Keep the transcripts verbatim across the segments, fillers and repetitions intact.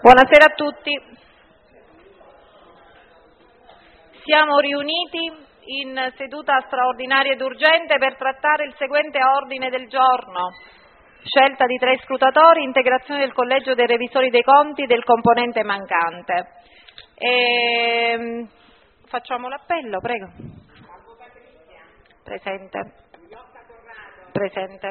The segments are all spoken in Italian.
Buonasera a tutti. Siamo riuniti in seduta straordinaria ed urgente per trattare il seguente ordine del giorno. Scelta di tre scrutatori, integrazione del collegio dei revisori dei conti del componente mancante. E... Facciamo l'appello, prego. Presente. Presente.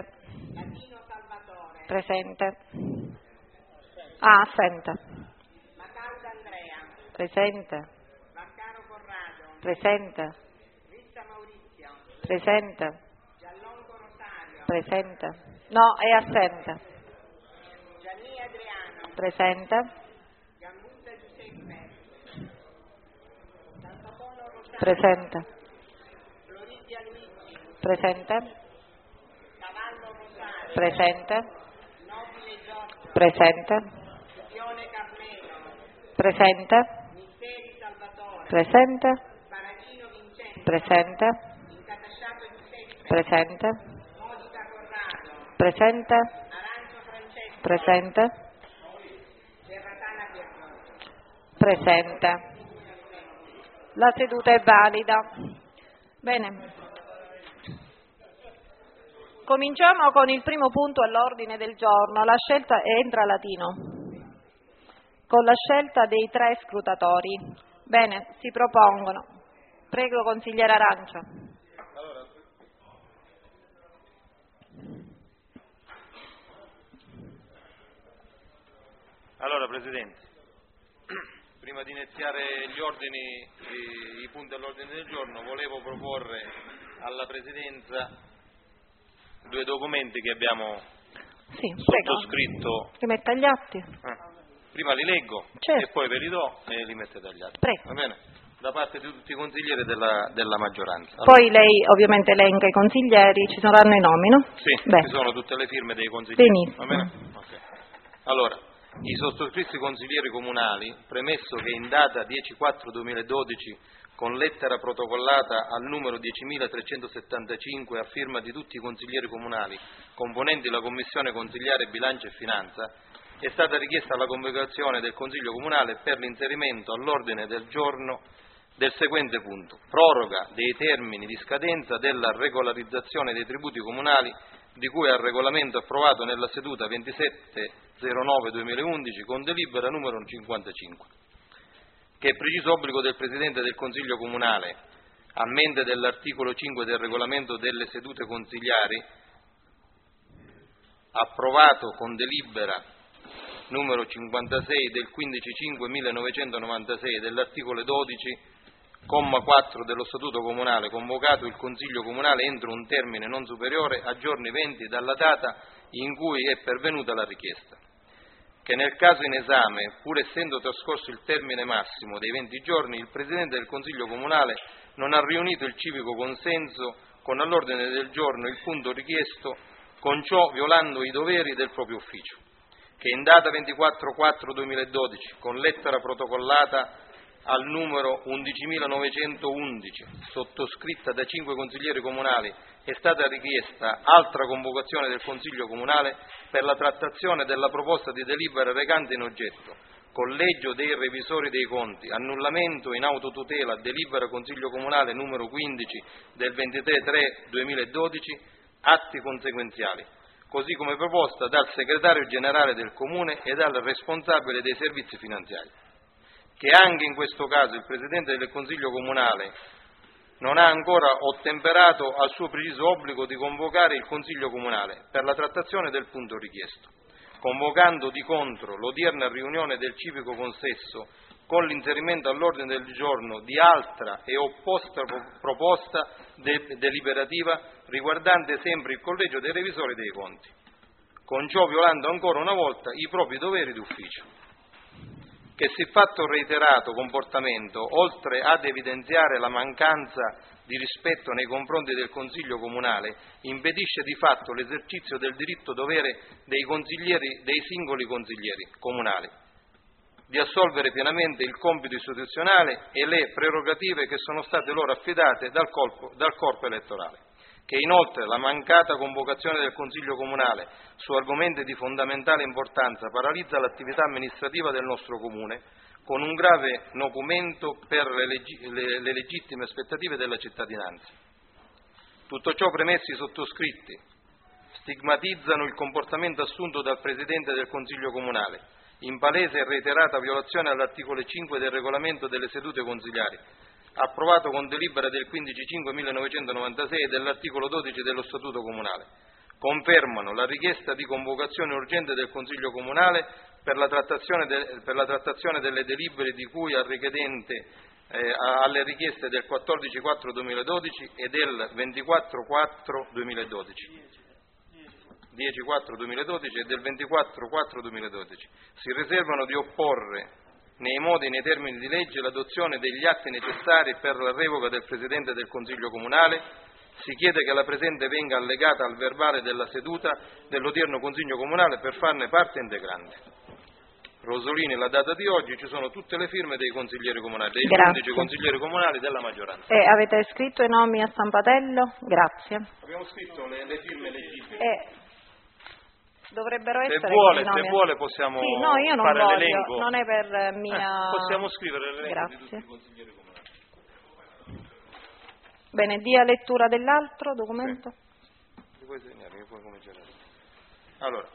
Presente. Ah, assente. Matalda Andrea. Presente. Vaccaro Corrado. Presente. Rissa Maurizio. Presente. Giallongo Rosario. Presente. No, è assente. Gianni Adriano. Presente. Gambutta Giuseppe. Sant'Apollo Rosario. Presente. Floridia Luigi. Presente. Cavallo Rosario. Presente. Nobile Giorgio. Presente. Scipione Carmelo. Presente. Misteri Salvatore. Presente. Paradino Vincenzo. Presente. Incatasciato Giuseppe. Presente. Modica Corrado. Presente. Arancio Francesco. Presente. Serratana Pierluigi. Presente. La seduta è valida. Bene. Cominciamo con il primo punto all'ordine del giorno, la scelta, entra Latino, con la scelta dei tre scrutatori. Bene, si propongono. Prego, consigliere Arancio. Allora, Presidente, prima di iniziare gli ordini, i, i punti all'ordine del giorno, volevo proporre alla Presidenza due documenti che abbiamo Sì, sottoscritto. Li metta agli atti. Eh, prima li leggo Certo. e poi ve li do e li mettete agli atti. Prego. Va bene? Da parte di tutti i consiglieri della, della maggioranza. Allora, Poi lei ovviamente elenca i consiglieri, ci saranno i nomi, no? Sì, Beh. ci sono tutte le firme dei consiglieri. Benissimo. Va bene? Okay. Allora, i sottoscritti consiglieri comunali, premesso che in data dieci quattro duemiladodici, con lettera protocollata al numero diecimilatrecentosettantacinque a firma di tutti i consiglieri comunali componenti la Commissione Consigliare Bilancio e Finanza, è stata richiesta la convocazione del Consiglio Comunale per l'inserimento all'ordine del giorno del seguente punto: proroga dei termini di scadenza della regolarizzazione dei tributi comunali di cui al regolamento approvato nella seduta ventisette zero nove duemilaundici con delibera numero cinquantacinque, che è preciso obbligo del Presidente del Consiglio Comunale, a mente dell'articolo cinque del regolamento delle sedute consigliari, approvato con delibera numero cinquantasei del quindici cinque millenovecentonovantasei e dell'articolo dodici, comma quattro dello Statuto Comunale, convocato il Consiglio Comunale entro un termine non superiore a giorni venti dalla data in cui è pervenuta la richiesta. Che nel caso in esame, pur essendo trascorso il termine massimo dei venti giorni, il Presidente del Consiglio Comunale non ha riunito il civico consenso con all'ordine del giorno il punto richiesto, con ciò violando i doveri del proprio ufficio, che in data ventiquattro quattro duemiladodici, con lettera protocollata al numero undicimilanovecentoundici, sottoscritta da cinque consiglieri comunali, è stata richiesta altra convocazione del Consiglio Comunale per la trattazione della proposta di delibera recante in oggetto collegio dei revisori dei conti, annullamento in autotutela delibera Consiglio Comunale numero quindici del ventitré tre duemiladodici, atti conseguenziali, così come proposta dal segretario generale del Comune e dal responsabile dei servizi finanziari. Che anche in questo caso il Presidente del Consiglio Comunale non ha ancora ottemperato al suo preciso obbligo di convocare il Consiglio Comunale per la trattazione del punto richiesto, convocando di contro l'odierna riunione del civico consesso con l'inserimento all'ordine del giorno di altra e opposta proposta de- deliberativa riguardante sempre il collegio dei revisori dei conti, con ciò violando ancora una volta i propri doveri d'ufficio. Che siffatto reiterato comportamento, oltre ad evidenziare la mancanza di rispetto nei confronti del Consiglio Comunale, impedisce di fatto l'esercizio del diritto-dovere dei consiglieri, dei singoli consiglieri comunali, di assolvere pienamente il compito istituzionale e le prerogative che sono state loro affidate dal corpo, dal corpo elettorale, che inoltre la mancata convocazione del Consiglio Comunale su argomenti di fondamentale importanza paralizza l'attività amministrativa del nostro Comune, con un grave nocumento per le, leggi- le, le legittime aspettative della cittadinanza. Tutto ciò premesso, i sottoscritti stigmatizzano il comportamento assunto dal Presidente del Consiglio Comunale, in palese e reiterata violazione all'articolo cinque del regolamento delle sedute consiliari, approvato con delibera del quindici cinque millenovecentonovantasei e dell'articolo dodici dello Statuto Comunale. Confermano la richiesta di convocazione urgente del Consiglio Comunale per la trattazione, de, per la trattazione delle delibere di cui al richiedente eh, alle richieste del quattordici quattro duemiladodici e del ventiquattro quattro duemiladodici. dieci quattro duemiladodici e del ventiquattro quattro duemiladodici. Si riservano di opporre nei modi e nei termini di legge l'adozione degli atti necessari per la revoca del Presidente del Consiglio Comunale. Si chiede che la presente venga allegata al verbale della seduta dell'odierno Consiglio Comunale per farne parte integrante. Rosolini, la data di oggi, ci sono tutte le firme dei consiglieri comunali, dei undici consiglieri comunali della maggioranza. E avete scritto i nomi a stampatello? Grazie. Abbiamo scritto le, le firme legittime. E dovrebbero se essere vuole, i nomi. Se vuole possiamo sì, no, io non fare voglio, l'elenco. Non è per mia... Eh, possiamo scrivere l'elenco Grazie. di tutti i consiglieri comunali. Bene, dia lettura dell'altro documento. Sì. Puoi segnare, che poi cominciare. Allora,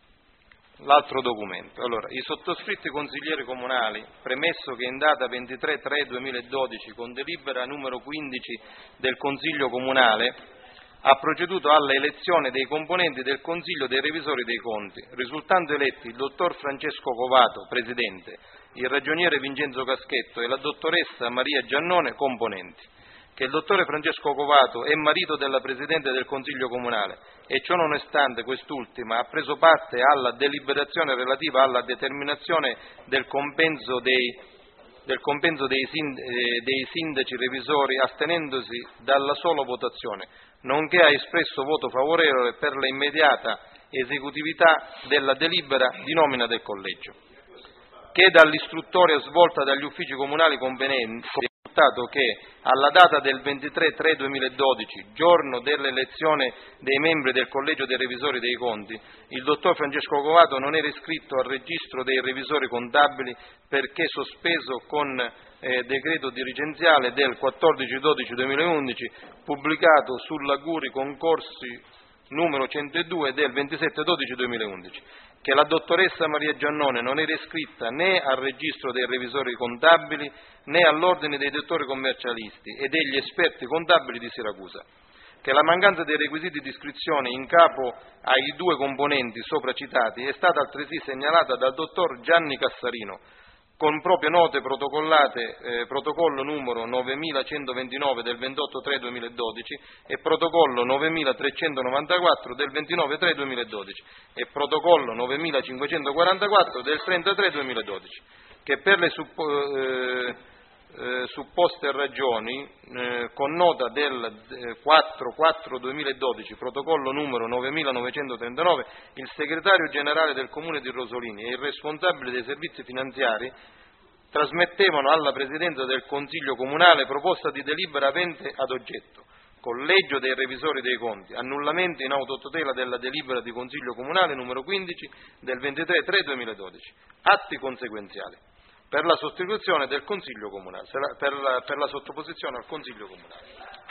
l'altro documento. Allora, i sottoscritti consiglieri comunali, premesso che in data ventitré tre duemiladodici, con delibera numero quindici del Consiglio Comunale, ha proceduto alla elezione dei componenti del Consiglio dei Revisori dei Conti, risultando eletti il dottor Francesco Covato, Presidente, il ragioniere Vincenzo Caschetto e la dottoressa Maria Giannone, componenti. Che il dottore Francesco Covato è marito della Presidente del Consiglio Comunale e ciò nonostante quest'ultima ha preso parte alla deliberazione relativa alla determinazione del compenso dei, del compenso dei, sind, eh, dei sindaci revisori astenendosi dalla sola votazione, nonché ha espresso voto favorevole per la immediata esecutività della delibera di nomina del collegio. Che dall'istruttoria svolta dagli uffici comunali competenti che alla data del ventitré tre duemiladodici, giorno dell'elezione dei membri del Collegio dei Revisori dei Conti, il dottor Francesco Covato non era iscritto al registro dei revisori contabili perché sospeso con eh, decreto dirigenziale del quattordici dodici duemilaundici pubblicato sulla Guri Concorsi numero centodue del ventisette dodici duemilaundici. Che la dottoressa Maria Giannone non era iscritta né al registro dei revisori contabili né all'ordine dei dottori commercialisti e degli esperti contabili di Siracusa. Che la mancanza dei requisiti di iscrizione in capo ai due componenti sopra citati è stata altresì segnalata dal dottor Gianni Cassarino con proprie note protocollate, eh, protocollo numero novemilacentoventinove del ventotto tre duemiladodici e protocollo novemilatrecentonovantaquattro del ventinove tre duemiladodici e protocollo novemilacinquecentoquarantaquattro del trentatré duemiladodici, che per le suppo, eh, eh, supposte ragioni, eh, con nota del eh, quattro quattro duemiladodici, protocollo numero novemilanovecentotrentanove, il segretario generale del Comune di Rosolini e il responsabile dei servizi finanziari trasmettevano alla Presidenza del Consiglio Comunale proposta di delibera avente ad oggetto Collegio dei Revisori dei Conti, annullamento in autotutela della delibera di Consiglio Comunale numero quindici del ventitré tre duemiladodici, atti conseguenziali per la sostituzione del Consiglio Comunale, per la, per la sottoposizione al Consiglio Comunale,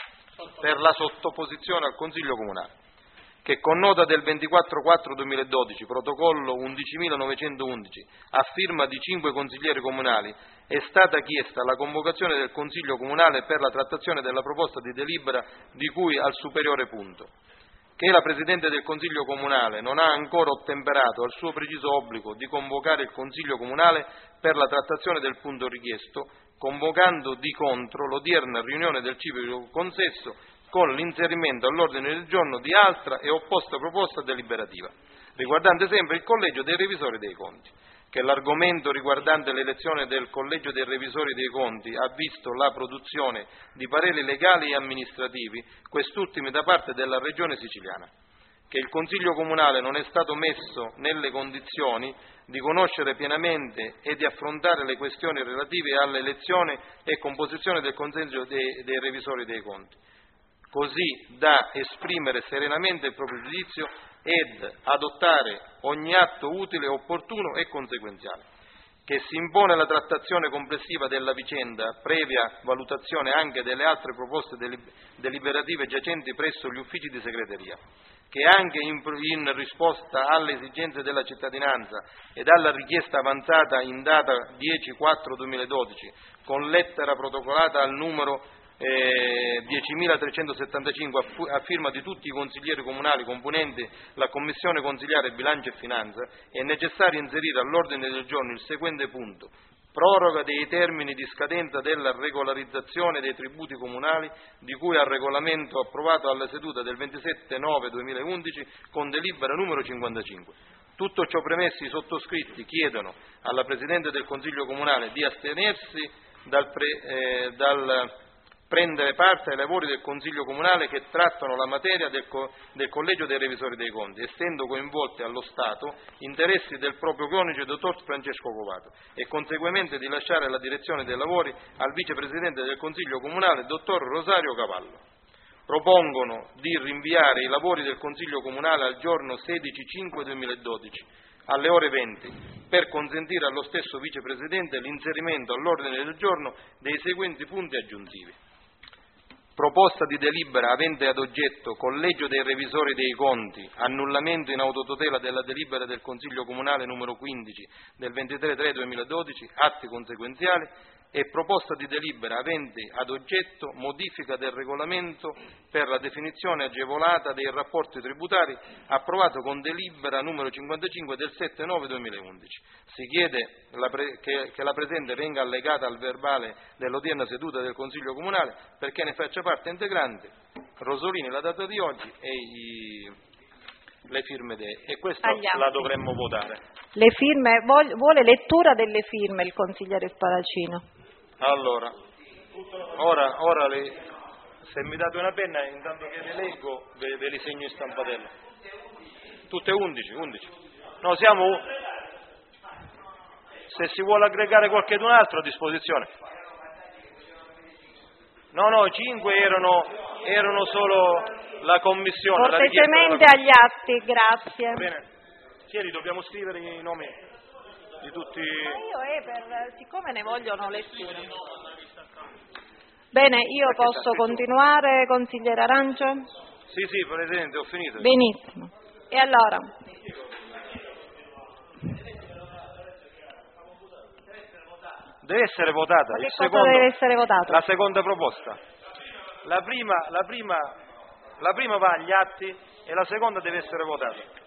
per la sottoposizione al Consiglio Comunale, che con nota del ventiquattro quattro duemiladodici, protocollo undicimilanovecentoundici, a firma di cinque consiglieri comunali, è stata chiesta la convocazione del Consiglio Comunale per la trattazione della proposta di delibera di cui al superiore punto. Che la Presidente del Consiglio Comunale non ha ancora ottemperato al suo preciso obbligo di convocare il Consiglio Comunale per la trattazione del punto richiesto, convocando di contro l'odierna riunione del civico consesso con l'inserimento all'ordine del giorno di altra e opposta proposta deliberativa, riguardante sempre il Collegio dei Revisori dei Conti. Che l'argomento riguardante l'elezione del Collegio dei Revisori dei Conti ha visto la produzione di pareri legali e amministrativi, quest'ultimi da parte della Regione Siciliana. Che il Consiglio Comunale non è stato messo nelle condizioni di conoscere pienamente e di affrontare le questioni relative all'elezione e composizione del Consiglio dei, dei Revisori dei Conti, così da esprimere serenamente il proprio giudizio ed adottare ogni atto utile, opportuno e conseguenziale, che si impone la trattazione complessiva della vicenda, previa valutazione anche delle altre proposte deliberative giacenti presso gli uffici di segreteria, che anche in, in risposta alle esigenze della cittadinanza ed alla richiesta avanzata in data dieci quattro duemiladodici con lettera protocollata al numero eh, diecimilatrecentosettantacinque a firma di tutti i consiglieri comunali componenti la Commissione Consigliare Bilancio e Finanza, è necessario inserire all'ordine del giorno il seguente punto: proroga dei termini di scadenza della regolarizzazione dei tributi comunali di cui al regolamento approvato alla seduta del ventisette nove duemilaundici con delibera numero cinquantacinque. Tutto ciò premesso, i sottoscritti chiedono alla Presidente del Consiglio Comunale di astenersi dal, pre, eh, dal prendere parte ai lavori del Consiglio Comunale che trattano la materia del, co- del Collegio dei Revisori dei Conti, essendo coinvolti allo Stato interessi del proprio coniuge, dottor Francesco Covato, e conseguentemente di lasciare la direzione dei lavori al Vicepresidente del Consiglio Comunale, dottor Rosario Cavallo. Propongono di rinviare i lavori del Consiglio Comunale al giorno sedici cinque duemiladodici alle ore venti, per consentire allo stesso Vicepresidente l'inserimento all'ordine del giorno dei seguenti punti aggiuntivi. Proposta di delibera avente ad oggetto Collegio dei Revisori dei Conti, annullamento in autotutela della delibera del Consiglio Comunale numero quindici del ventitré tre duemiladodici, atti conseguenziali, e proposta di delibera avente ad oggetto modifica del regolamento per la definizione agevolata dei rapporti tributari, approvato con delibera numero cinquantacinque del sette nove duemilaundici. Si chiede la pre- che, che la presente venga allegata al verbale dell'odierna seduta del Consiglio Comunale perché ne faccia parte integrante Rosolini la data di oggi e i, le firme de, e questa la dovremmo votare. Le firme, vuole lettura delle firme il consigliere Spalacino. Allora, ora, ora le, se mi date una penna, intanto che le leggo, ve, ve li segno in stampatello. Tutte undici, undici. No, siamo, se si vuole aggregare qualcun altro a disposizione. No, no, cinque erano, erano solo la commissione. Cortesemente la agli atti, grazie. Bene, Chieri, dobbiamo scrivere i nomi di tutti. Ma io è per, siccome ne vogliono lettura. Bene, io posso continuare, consigliere Arancio? Sì, sì, Presidente, ho finito. Benissimo. E allora? Deve essere votata. Ma che Il cosa secondo, deve essere votato? La seconda proposta. La prima, la prima, la prima va agli atti e la seconda deve essere votata.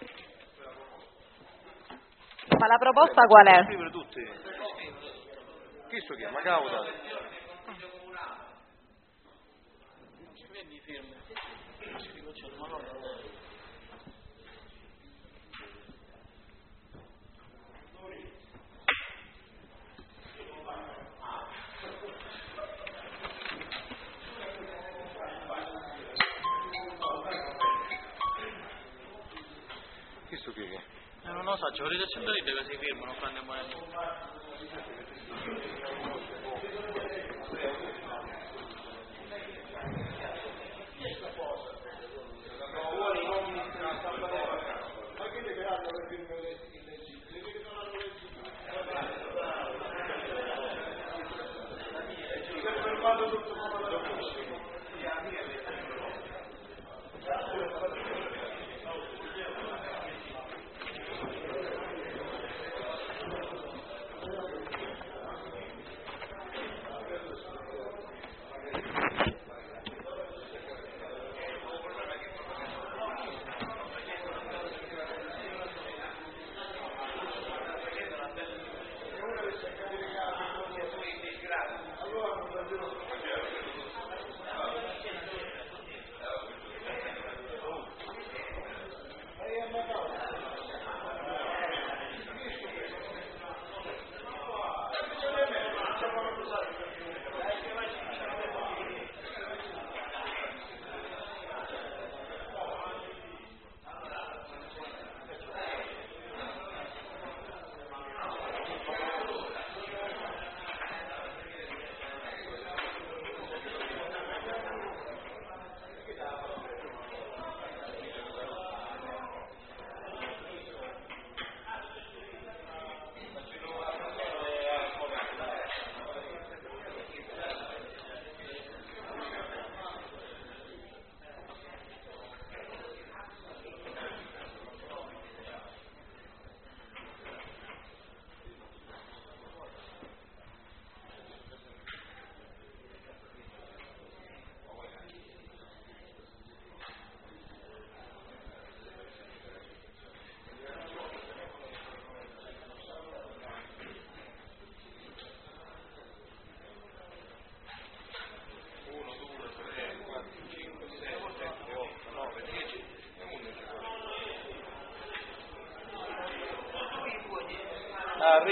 Ma la proposta qual è? Scrivere tutti. Chi sto chiama? Cauda. Chi sto chiama? Non lo so, ci volete accendere che si firmano quando è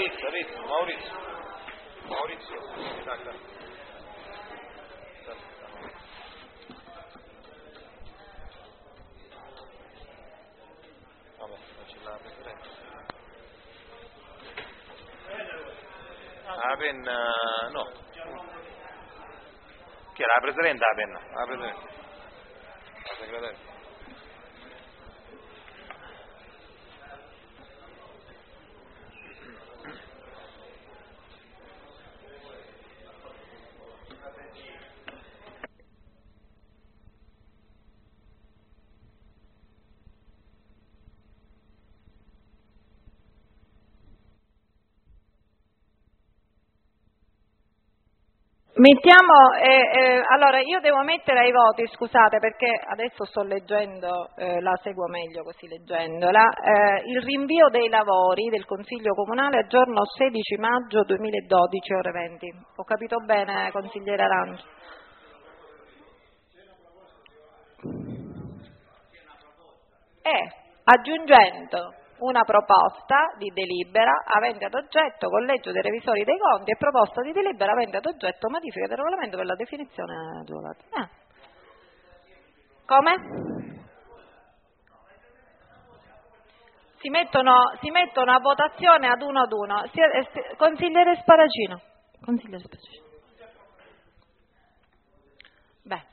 Rizzo, Rizzo, Maurizio. Maurizio. Tacca. Vabbè, non ce l'ha la Presidente. La penna, no. Chi era la Presidente la penna? La Presidente. La segretaria. Mettiamo, eh, eh, allora io devo mettere ai voti, scusate perché adesso sto leggendo, eh, la seguo meglio così leggendola, eh, il rinvio dei lavori del Consiglio Comunale a giorno sedici maggio duemiladodici ore venti. Ho capito bene, consigliere Arancio? E aggiungendo una proposta di delibera avente ad oggetto collegio dei revisori dei conti e proposta di delibera avente ad oggetto modifica del regolamento per la definizione agevolata. Eh. Come? Si mettono, si mettono a votazione ad uno ad uno. Si, eh, si, consigliere Sparagino. Consigliere Sparagino. Beh.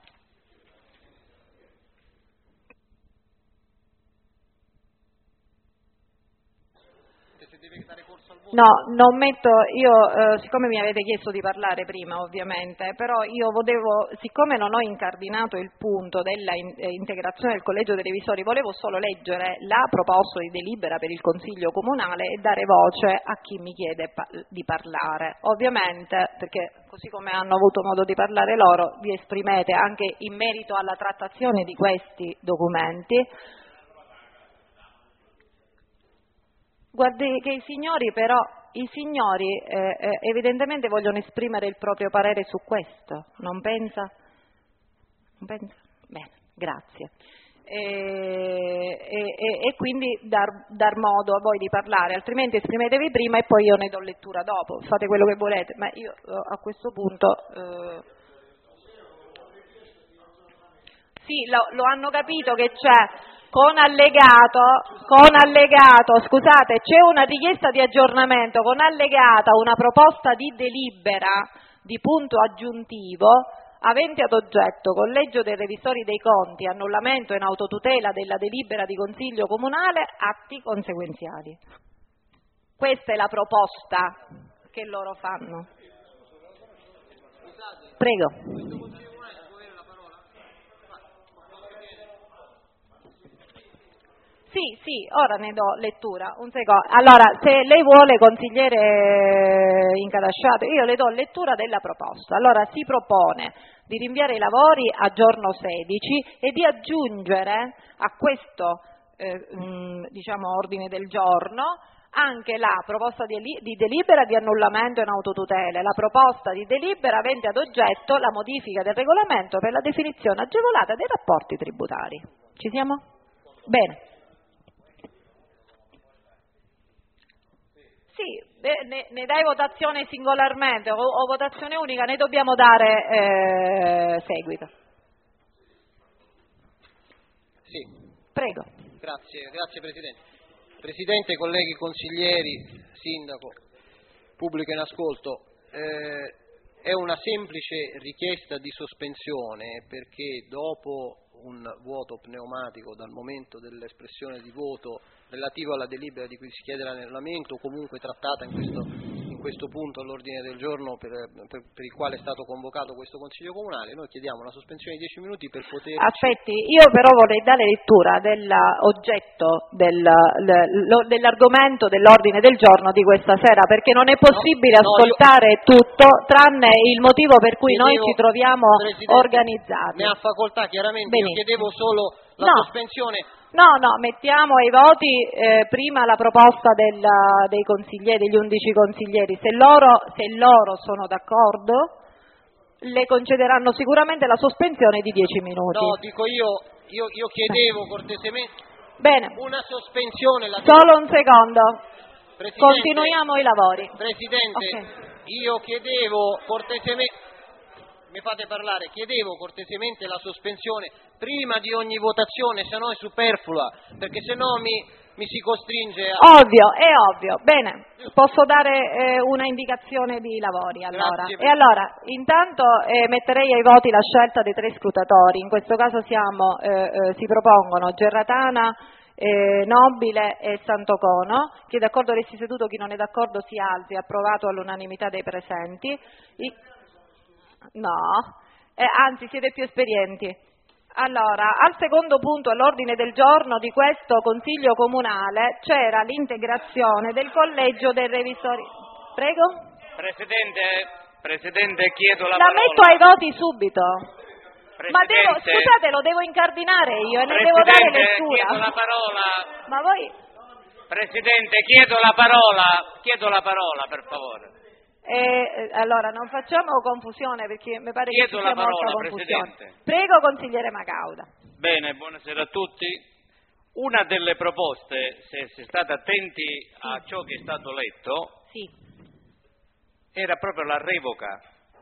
No, non metto, io, eh, siccome mi avete chiesto di parlare prima ovviamente, però io volevo, siccome non ho incardinato il punto della in, eh, integrazione del collegio dei revisori, volevo solo leggere la proposta di delibera per il Consiglio Comunale e dare voce a chi mi chiede pa- di parlare. Ovviamente, perché così come hanno avuto modo di parlare loro, vi esprimete anche in merito alla trattazione di questi documenti. Guardi che i signori però, i signori eh, eh, evidentemente vogliono esprimere il proprio parere su questo, non pensa? Non pensa? Bene, grazie. E, e, e quindi dar, dar modo a voi di parlare, altrimenti esprimetevi prima e poi io ne do lettura dopo, fate quello che volete, ma io a questo punto... Eh... Sì, lo, lo hanno capito che c'è... Con allegato, con allegato, scusate, c'è una richiesta di aggiornamento, con allegata una proposta di delibera di punto aggiuntivo avente ad oggetto collegio dei revisori dei conti, annullamento in autotutela della delibera di Consiglio Comunale, atti conseguenziali. Questa è la proposta che loro fanno. Prego. Sì, sì, ora ne do lettura, un secondo. Allora, se lei vuole, consigliere Incadasciato, io le do lettura della proposta. Allora, si propone di rinviare i lavori a giorno sedici e di aggiungere a questo, eh, mh, diciamo, ordine del giorno anche la proposta di, di delibera di annullamento in autotutele, la proposta di delibera avente ad oggetto la modifica del regolamento per la definizione agevolata dei rapporti tributari. Ci siamo? Bene. Sì, ne, ne dai votazione singolarmente o, o votazione unica, ne dobbiamo dare eh, seguito. Sì. Prego. Grazie, grazie Presidente. Presidente, colleghi consiglieri, Sindaco, pubblico in ascolto, eh, è una semplice richiesta di sospensione perché dopo un vuoto pneumatico dal momento dell'espressione di voto relativo alla delibera di cui si chiede l'annullamento, comunque trattata in questo, in questo punto all'ordine del giorno per, per, per il quale è stato convocato questo Consiglio Comunale, noi chiediamo una sospensione di dieci minuti per poter... Aspetti, io però vorrei dare lettura dell'oggetto del, lo, dell'argomento dell'ordine del giorno di questa sera, perché non è possibile no, no, ascoltare io... tutto, tranne il motivo per cui chiedevo, noi ci troviamo organizzati. Ne ha facoltà, chiaramente, Benissimo. io chiedevo solo la no. sospensione... No, no, mettiamo ai voti eh, prima la proposta del, dei consiglieri, degli undici consiglieri. Se loro, se loro sono d'accordo, le concederanno sicuramente la sospensione di dieci minuti. No, dico io, io, io chiedevo cortesemente Bene. una sospensione. La Solo un secondo. Presidente, continuiamo i lavori. Presidente, Okay. io chiedevo cortesemente, mi fate parlare, chiedevo cortesemente la sospensione prima di ogni votazione, se no è superflua, perché se no mi, mi si costringe a... Ovvio, è ovvio. Bene, posso dare eh, una indicazione di lavori allora. Grazie. E allora, intanto eh, metterei ai voti la scelta dei tre scrutatori. In questo caso siamo, eh, eh, si propongono Gerratana, eh, Nobile e Santocono. Chi è d'accordo resti seduto, chi non è d'accordo si alzi. Approvato all'unanimità dei presenti. I... No, eh, anzi siete più esperienti. Allora, al secondo punto all'ordine del giorno di questo Consiglio Comunale c'era l'integrazione del Collegio dei Revisori. Prego? Presidente, Presidente, chiedo la, La parola. metto ai voti subito. Ma devo, Presidente, scusate, lo devo incardinare io e ne devo dare Presidente, lettura. chiedo la parola. Ma voi... Presidente, chiedo la parola. Chiedo la parola, per favore. Eh, allora, non facciamo confusione perché mi pare Chiedo che ci la sia molta parola, confusione. Presidente. Prego, consigliere Macauda. Bene, buonasera a tutti. Una delle proposte, se si è stati attenti a ciò che è stato letto, Sì. era proprio la revoca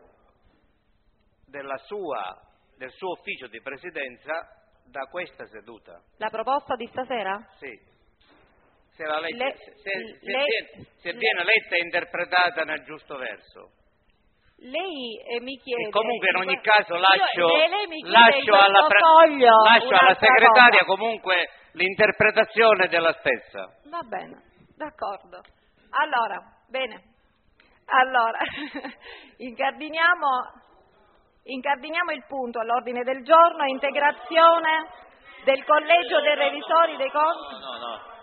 della sua, del suo ufficio di presidenza da questa seduta. La proposta di stasera? Sì. Se, la legge, Le- se, se- se le- viene, se le- viene letta e interpretata nel giusto verso. Lei eh, mi chiede... E comunque in ogni Io- caso lascio, lei, lei mi chiede lascio, in alla, pre- portafoglio lascio alla un'altra segretaria cosa. comunque l'interpretazione della stessa. Va bene, d'accordo. Allora, bene. Allora, incardiniamo, incardiniamo il punto all'ordine del giorno, integrazione del Collegio dei Revisori dei Conti. No, no, no.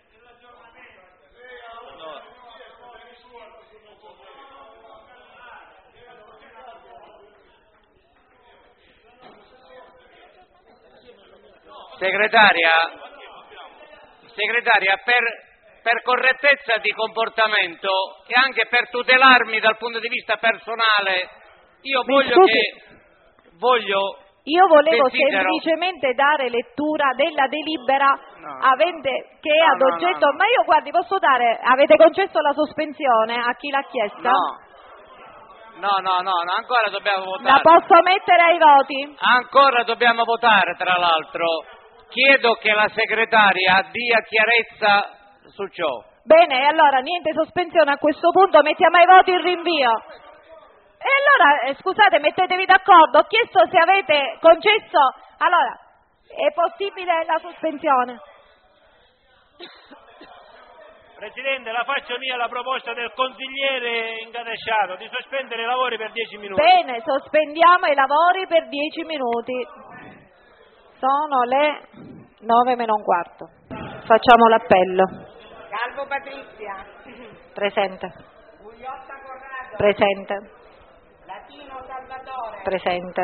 Segretaria, segretaria per, per correttezza di comportamento e anche per tutelarmi dal punto di vista personale, io Mi voglio scusi. che voglio Io volevo desidero- semplicemente dare lettura della delibera No. avente, che è No, ad no, oggetto, no, no. ma io guardi, posso dare, avete concesso la sospensione a chi l'ha chiesta? no. No, no, no, no, ancora dobbiamo votare. La posso mettere ai voti? Ancora dobbiamo votare, tra l'altro. Chiedo che la segretaria dia chiarezza su ciò. Bene, e allora niente sospensione a questo punto, mettiamo ai voti il rinvio. E allora, eh, scusate, mettetevi d'accordo, ho chiesto se avete concesso, allora, è possibile la sospensione? Presidente, la faccio mia la proposta del consigliere Incadasciato di sospendere i lavori per dieci minuti. Bene, sospendiamo i lavori per dieci minuti. Sono le nove meno un quarto. Facciamo l'appello. Calvo Patrizia, Presente. Gugliotta Corrado, Presente. Latino Salvatore, Presente.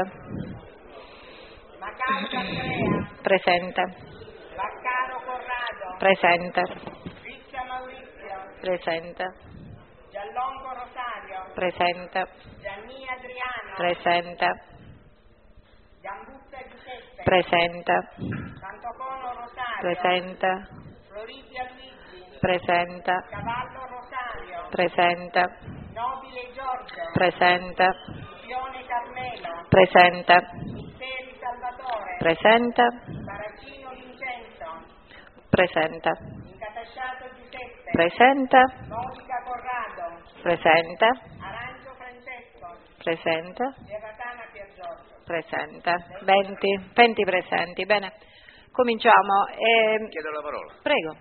Macauda Andrea, Presente. Vaccaro Corrado, Presente. Riccia Maurizio, Presente. Giallongo Rosario, Presente. Gianni Adriano, Presente. Gambuzza Giuseppe, Presente. Santocono Rosario, Presente. Floridia Luigi, Presente. Cavallo Rosario, Presente. Nobile Giorgio, Presente. Fione Carmelo, Presente. Seri Salvatore, Presente. Saracino Vincenzo, Presente. Incatasciato Giuseppe, Presente. Modica Corrado, Presente. Arancio Francesco, Presente. Serratana Piergiorgio. Presente. venti. venti presenti. Bene. Cominciamo. Eh, Chiedo la parola. prego.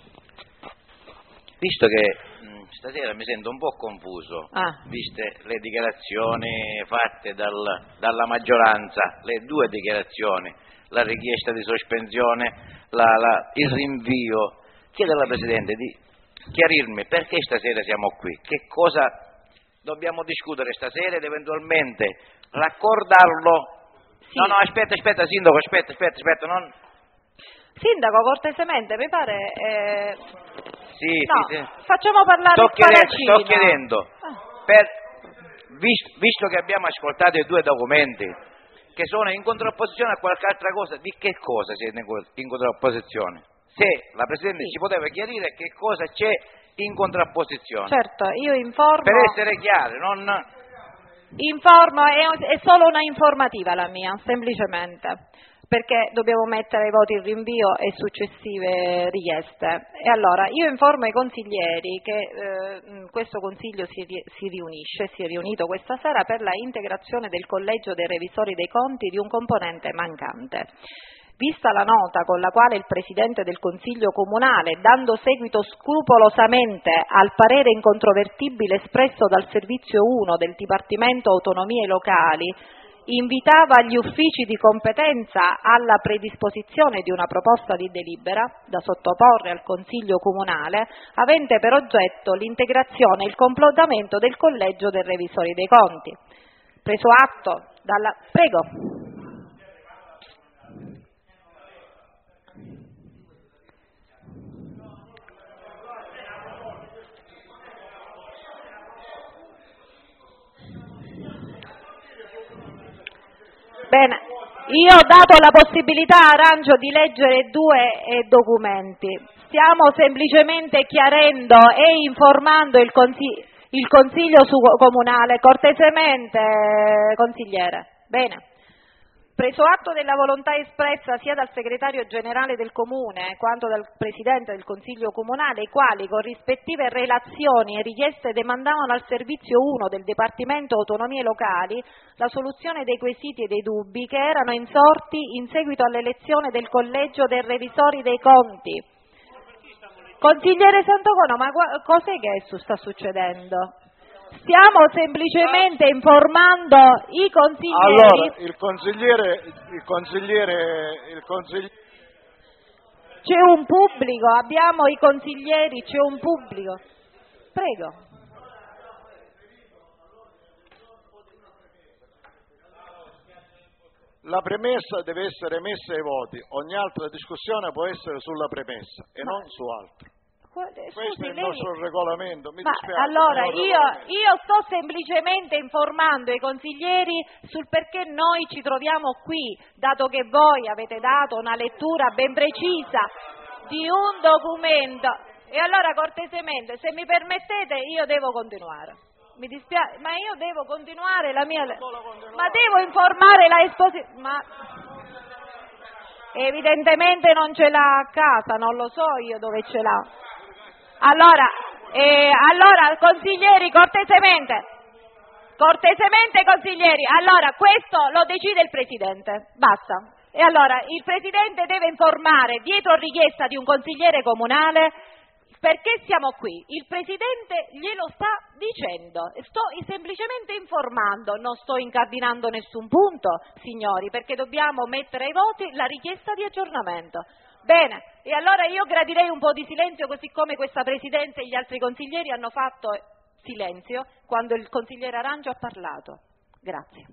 Visto che mh, stasera mi sento un po' confuso, Ah. viste le dichiarazioni fatte dal- dalla maggioranza, le due dichiarazioni, la richiesta di sospensione, la- la- il rinvio, chiedo alla Presidente di chiarirmi perché stasera siamo qui, che cosa dobbiamo discutere stasera ed eventualmente raccordarlo. Sì. No, no, aspetta, aspetta, Sindaco, aspetta, aspetta, aspetta, non... Sindaco, cortesemente, mi pare... eh, Sì, no, sì, sì. facciamo parlare Sto il chiedendo, Paracino. sto chiedendo Ah. per, vis- visto che abbiamo ascoltato i due documenti che sono in contrapposizione a qualche altra cosa, di che cosa siete in co- in contrapposizione? Se la Presidente Sì. ci poteva chiarire che cosa c'è in contrapposizione. Certo, io informo... Per essere chiari, non... Informo, è, è solo una informativa la mia, semplicemente, perché dobbiamo mettere ai voti il rinvio e successive richieste. E allora, io informo i consiglieri che eh, questo Consiglio si, si riunisce, si è riunito questa sera per la integrazione del Collegio dei Revisori dei Conti di un componente mancante. Vista la nota con la quale il Presidente del Consiglio Comunale, dando seguito scrupolosamente al parere incontrovertibile espresso dal Servizio uno del Dipartimento Autonomie Locali, invitava gli uffici di competenza alla predisposizione di una proposta di delibera da sottoporre al Consiglio Comunale, avente per oggetto l'integrazione e il completamento del Collegio dei Revisori dei Conti. Preso atto dalla... Prego. Bene, io ho dato la possibilità a Arancio di leggere due eh, documenti. Stiamo semplicemente chiarendo e informando il, consiglio, il Consiglio Comunale, cortesemente, eh, consigliere. Bene. Preso atto della volontà espressa sia dal segretario generale del Comune quanto dal Presidente del Consiglio Comunale, i quali con rispettive relazioni e richieste demandavano al Servizio uno del Dipartimento Autonomie Locali la soluzione dei quesiti e dei dubbi che erano insorti in seguito all'elezione del Collegio dei Revisori dei Conti. Consigliere Santocono, ma cos'è che sta succedendo? Stiamo semplicemente informando i consiglieri. Allora, il consigliere, il consigliere, il consigliere... C'è un pubblico, abbiamo i consiglieri, c'è un pubblico. Prego. La premessa deve essere messa ai voti, ogni altra discussione può essere sulla premessa e Ma... non su altro. Scusi, Questo è il lei... nostro regolamento, mi Ma dispiace. allora io, io sto semplicemente informando i consiglieri sul perché noi ci troviamo qui, dato che voi avete dato una lettura ben precisa di un documento. E allora cortesemente, se mi permettete, io devo continuare. Mi dispiace, ma io devo continuare la mia... Ma devo informare la esposizione... Ma... Evidentemente non ce l'ha a casa, non lo so io dove ce l'ha. Allora, eh, allora, consiglieri, cortesemente, cortesemente consiglieri, allora questo lo decide il Presidente, basta. E allora il Presidente deve informare, dietro richiesta di un consigliere comunale, perché siamo qui. Il Presidente glielo sta dicendo, sto semplicemente informando, non sto incardinando nessun punto, signori, perché dobbiamo mettere ai voti la richiesta di aggiornamento. Bene, e allora io gradirei un po' di silenzio, così come questa Presidenza e gli altri consiglieri hanno fatto silenzio quando il consigliere Arancio ha parlato. Grazie.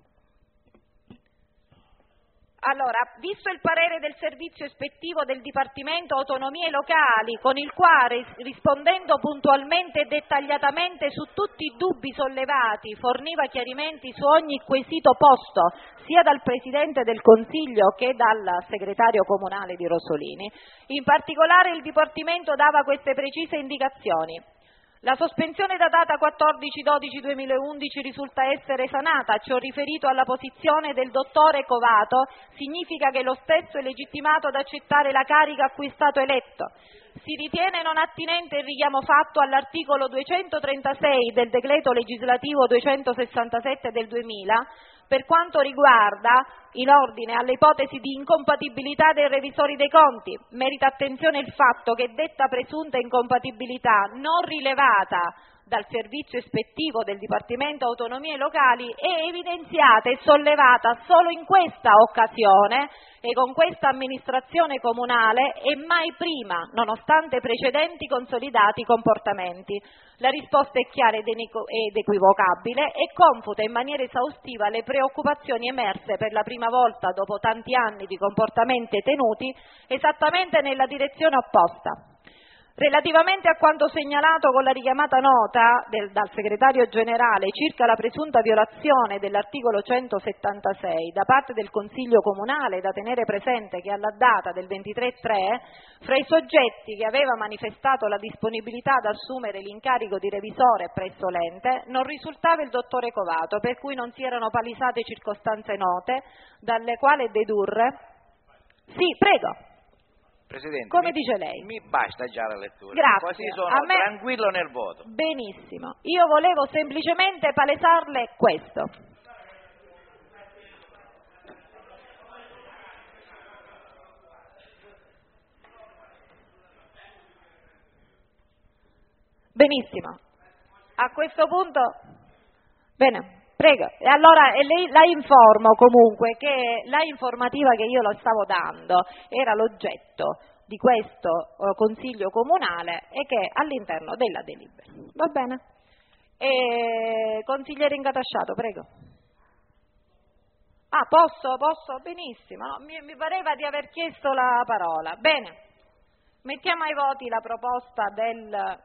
Allora, visto il parere del servizio ispettivo del Dipartimento Autonomie Locali, con il quale, rispondendo puntualmente e dettagliatamente su tutti i dubbi sollevati, forniva chiarimenti su ogni quesito posto, sia dal Presidente del Consiglio che dal segretario comunale di Rosolini, in particolare il Dipartimento dava queste precise indicazioni. La sospensione datata quattordici dodici duemilaundici risulta essere sanata, ciò riferito alla posizione del dottore Covato, significa che lo stesso è legittimato ad accettare la carica a cui è stato eletto. Si ritiene non attinente il richiamo fatto all'articolo duecentotrentasei del decreto legislativo duecentosessantasette del duemila, per quanto riguarda in ordine alle ipotesi di incompatibilità dei revisori dei conti. Merita attenzione il fatto che detta presunta incompatibilità non rilevata dal servizio ispettivo del Dipartimento Autonomie Locali è evidenziata e sollevata solo in questa occasione e con questa amministrazione comunale e mai prima, nonostante precedenti consolidati comportamenti. La risposta è chiara ed equivocabile e confuta in maniera esaustiva le preoccupazioni emerse per la prima volta dopo tanti anni di comportamenti tenuti esattamente nella direzione opposta. Relativamente a quanto segnalato con la richiamata nota del, dal segretario generale circa la presunta violazione dell'articolo centosettantasei da parte del Consiglio Comunale, da tenere presente che alla data del ventitré tre, fra i soggetti che aveva manifestato la disponibilità ad assumere l'incarico di revisore presso l'ente non risultava il dottore Covato, per cui non si erano palesate circostanze note dalle quali dedurre. Sì, prego. Presidente, come mi, dice lei. Mi basta già la lettura. Grazie. Così sono A me... tranquillo nel voto. Benissimo. Io volevo semplicemente palesarle questo. Benissimo. A questo punto, bene. Prego, e allora e lei, la informo comunque che la informativa che io le stavo dando era l'oggetto di questo uh, Consiglio Comunale e che è all'interno della delibera. Va bene? E, consigliere Ingatasciato, prego. Ah, posso? Posso? Benissimo. No, mi, mi pareva di aver chiesto la parola. Bene, mettiamo ai voti la proposta del...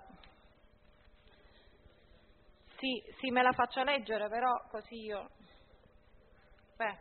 Sì, sì, me la faccio leggere, però così io... Beh.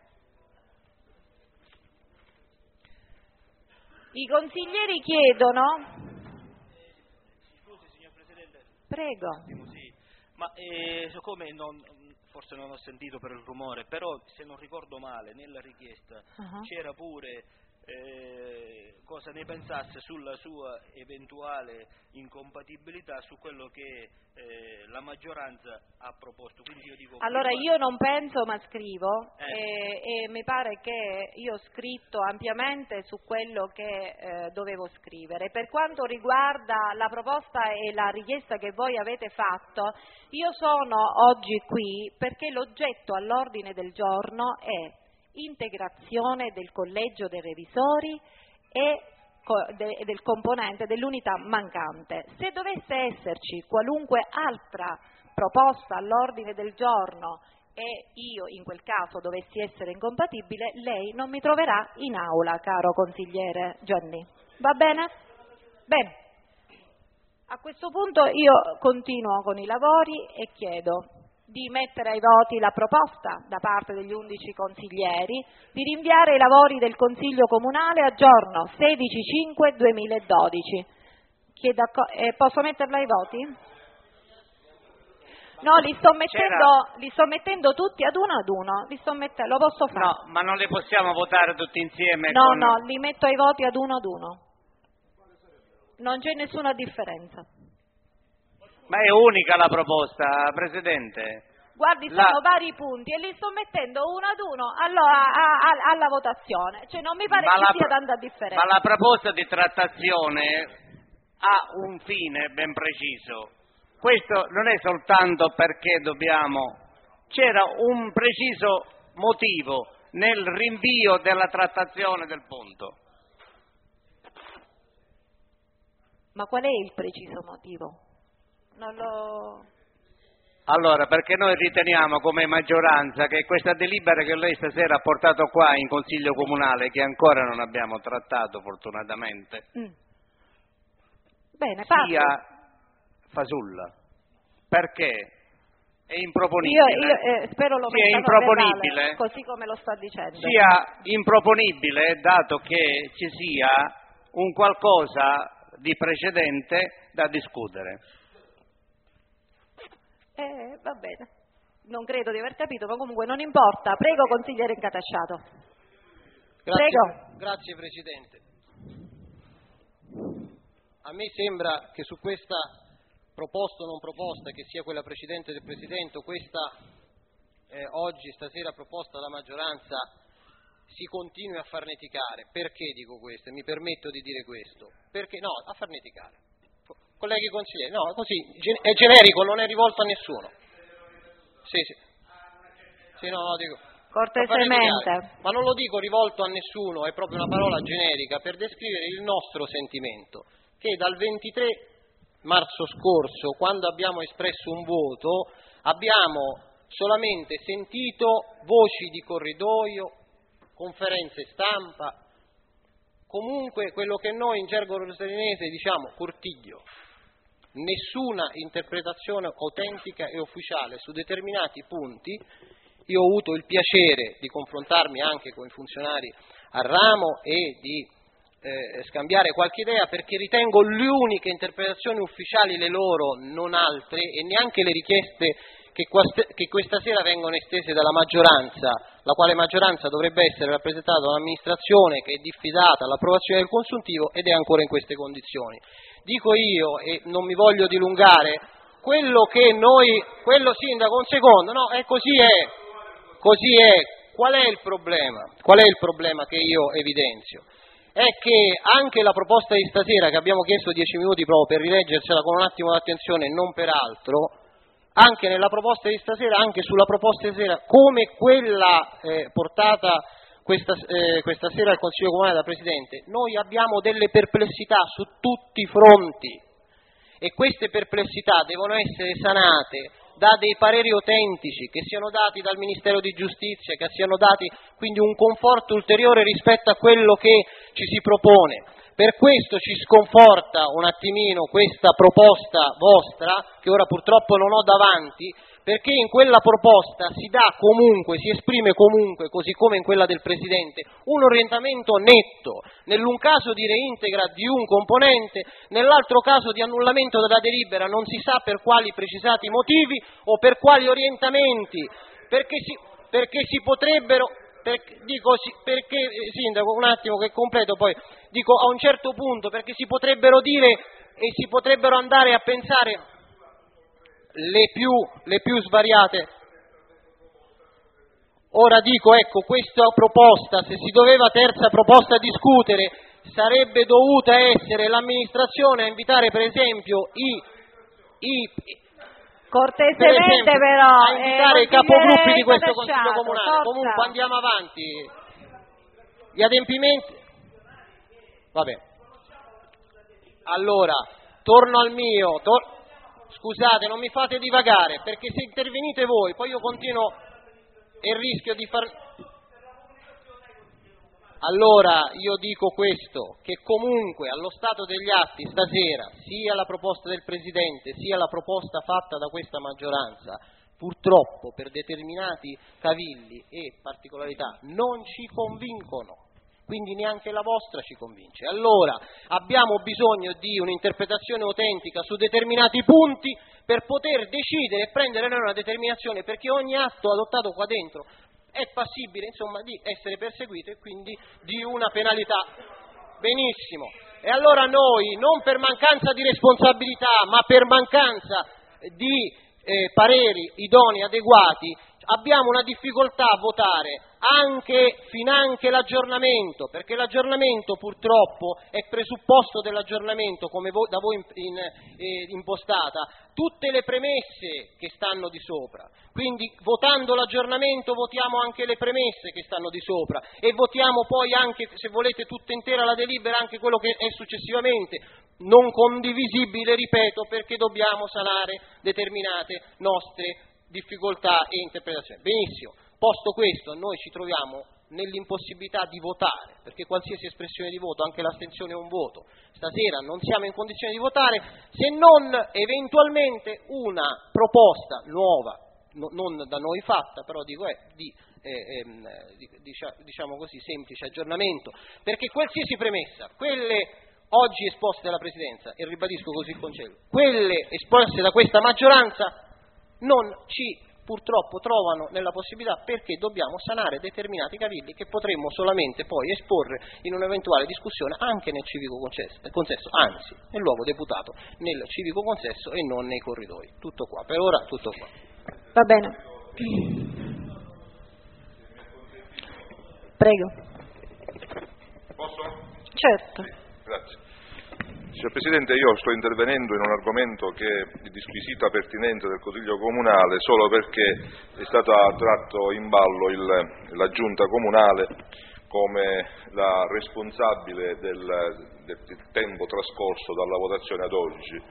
I consiglieri chiedono... Scusi, signor Presidente. Prego. Sì, ma eh, siccome non, forse non ho sentito per il rumore, però se non ricordo male, nella richiesta uh-huh. c'era pure... Eh, cosa ne pensasse sulla sua eventuale incompatibilità su quello che eh, la maggioranza ha proposto. Quindi io dico allora prima... io non penso ma scrivo eh. e, e mi pare che io ho scritto ampiamente su quello che eh, dovevo scrivere. Per quanto riguarda la proposta e la richiesta che voi avete fatto, io sono oggi qui perché l'oggetto all'ordine del giorno è integrazione del collegio dei revisori e del componente dell'unità mancante. Se dovesse esserci qualunque altra proposta all'ordine del giorno e io in quel caso dovessi essere incompatibile, lei non mi troverà in aula, caro consigliere Gianni. Va bene? Bene. A questo punto io continuo con i lavori e chiedo di mettere ai voti la proposta da parte degli undici consiglieri di rinviare i lavori del Consiglio Comunale a giorno sedici cinque duemiladodici. Eh, posso metterla ai voti? No, li sto mettendo, li sto mettendo tutti ad uno ad uno, li sto mettendo, lo posso fare? No, ma non li possiamo votare tutti insieme? No, con... no, li metto ai voti ad uno ad uno. Non c'è nessuna differenza. Ma è unica la proposta, Presidente. Guardi, sono la... vari punti e li sto mettendo uno ad uno allora, a, a, alla votazione. Cioè non mi pare ma che sia pro... tanta differenza. Ma la proposta di trattazione ha un fine ben preciso. Questo non è soltanto perché dobbiamo... C'era un preciso motivo nel rinvio della trattazione del punto. Ma qual è il preciso motivo? Non lo... Allora, perché noi riteniamo come maggioranza che questa delibera che lei stasera ha portato qua in Consiglio Comunale, che ancora non abbiamo trattato fortunatamente, mm. Bene, sia fasulla, perché è improponibile, io, io, eh, spero lo sia improponibile, verbale, così come lo sta dicendo, sia improponibile dato che ci sia un qualcosa di precedente da discutere. Eh, va bene, non credo di aver capito, ma comunque non importa. Prego, consigliere Ingatasciato. Grazie, Prego. Grazie, Presidente. A me sembra che su questa proposta o non proposta, che sia quella precedente del Presidente o questa eh, oggi, stasera proposta dalla maggioranza, si continui a farneticare. Perché dico questo? E mi permetto di dire questo. Perché no, a farneticare. Colleghi consiglieri, no, così, è generico, non è rivolto a nessuno. Sì, sì. Sì, no, no, dico. Cortesemente. Ma non lo dico rivolto a nessuno, è proprio una parola generica per descrivere il nostro sentimento, che dal ventitré marzo scorso, quando abbiamo espresso un voto, abbiamo solamente sentito voci di corridoio, conferenze stampa, comunque quello che noi in gergo rosarinese diciamo cortiglio, nessuna interpretazione autentica e ufficiale su determinati punti. Io ho avuto il piacere di confrontarmi anche con i funzionari a ramo e di eh, scambiare qualche idea, perché ritengo le uniche interpretazioni ufficiali le loro, non altre, e neanche le richieste che, quaste, che questa sera vengono estese dalla maggioranza, la quale maggioranza dovrebbe essere rappresentata da un'amministrazione che è diffidata all'approvazione del consuntivo ed è ancora in queste condizioni. Dico io, e non mi voglio dilungare, quello che noi, quello sindaco, un secondo, no, è così è, così è. Qual è il problema? Qual è il problema che io evidenzio? È che anche la proposta di stasera, che abbiamo chiesto dieci minuti proprio per rileggersela con un attimo d'attenzione e non per altro, anche nella proposta di stasera, anche sulla proposta di stasera, come quella eh, portata questa, eh, questa sera al Consiglio Comunale da Presidente, noi abbiamo delle perplessità su tutti i fronti e queste perplessità devono essere sanate da dei pareri autentici che siano dati dal Ministero di Giustizia, che siano dati quindi un conforto ulteriore rispetto a quello che ci si propone. Per questo ci sconforta un attimino questa proposta vostra, che ora purtroppo non ho davanti, perché in quella proposta si dà comunque, si esprime comunque, così come in quella del Presidente, un orientamento netto, nell'un caso di reintegra di un componente, nell'altro caso di annullamento della delibera, non si sa per quali precisati motivi o per quali orientamenti, perché si, perché si potrebbero... Perché, dico, perché, Sindaco, un attimo che completo poi, dico a un certo punto, perché si potrebbero dire e si potrebbero andare a pensare le più, le più svariate. Ora dico, ecco, questa proposta, se si doveva terza proposta discutere, sarebbe dovuta essere l'amministrazione a invitare per esempio i... i Cortesemente per esempio, però a invitare eh, i capogruppi di questo Consiglio Consiglio Comunale. Forza. Comunque andiamo avanti. Gli adempimenti. Vabbè. Allora, torno al mio. Tor... Scusate, non mi fate divagare, perché se intervenite voi, poi io continuo e rischio di far... Allora, io dico questo, che comunque allo stato degli atti stasera, sia la proposta del Presidente, sia la proposta fatta da questa maggioranza, purtroppo per determinati cavilli e particolarità non ci convincono, quindi neanche la vostra ci convince. Allora, abbiamo bisogno di un'interpretazione autentica su determinati punti per poter decidere e prendere noi una determinazione, perché ogni atto adottato qua dentro è passibile, insomma, di essere perseguito e quindi di una penalità. Benissimo. E allora noi, non per mancanza di responsabilità, ma per mancanza di eh, pareri idonei, adeguati, abbiamo una difficoltà a votare anche finanche l'aggiornamento, perché l'aggiornamento purtroppo è presupposto dell'aggiornamento, come vo- da voi in, in, eh, impostata, tutte le premesse che stanno di sopra. Quindi votando l'aggiornamento votiamo anche le premesse che stanno di sopra e votiamo poi anche, se volete tutta intera la delibera, anche quello che è successivamente non condivisibile, ripeto, perché dobbiamo sanare determinate nostre difficoltà e interpretazioni. Benissimo, posto questo noi ci troviamo nell'impossibilità di votare, perché qualsiasi espressione di voto, anche l'astensione è un voto, stasera non siamo in condizione di votare se non eventualmente una proposta nuova, no, non da noi fatta, però dico è di, eh, ehm, di diciamo così, semplice aggiornamento, perché qualsiasi premessa, quelle oggi esposte dalla Presidenza, e ribadisco così il concetto, quelle esposte da questa maggioranza non ci purtroppo trovano nella possibilità, perché dobbiamo sanare determinati cavilli che potremmo solamente poi esporre in un'eventuale discussione anche nel civico consesso, anzi nel luogo deputato, nel civico consesso e non nei corridoi. Tutto qua, per ora tutto qua. Va bene. Prego. Posso? Certo. Grazie. Signor Presidente, io sto intervenendo in un argomento che è di squisita pertinenza del Consiglio Comunale solo perché è stato tratto in ballo il, la Giunta Comunale come la responsabile del, del tempo trascorso dalla votazione ad oggi